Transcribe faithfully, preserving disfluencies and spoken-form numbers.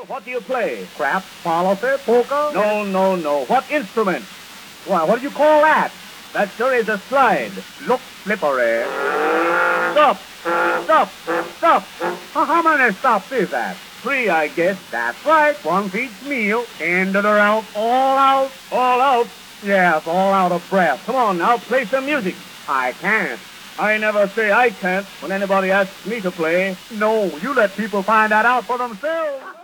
what do you play? Craps, policy, poker? No, no, no. What instrument? Why, what do you call that? That sure is a slide. Looks slippery. Stop! Stop! Stop! How, how many stops is that? Three, I guess. That's right, one for each meal. In to the route, all out. All out. Yes, all out of breath. Come on now, play some music. I can't. I never say I can't when anybody asks me to play. No, you let people find that out for themselves.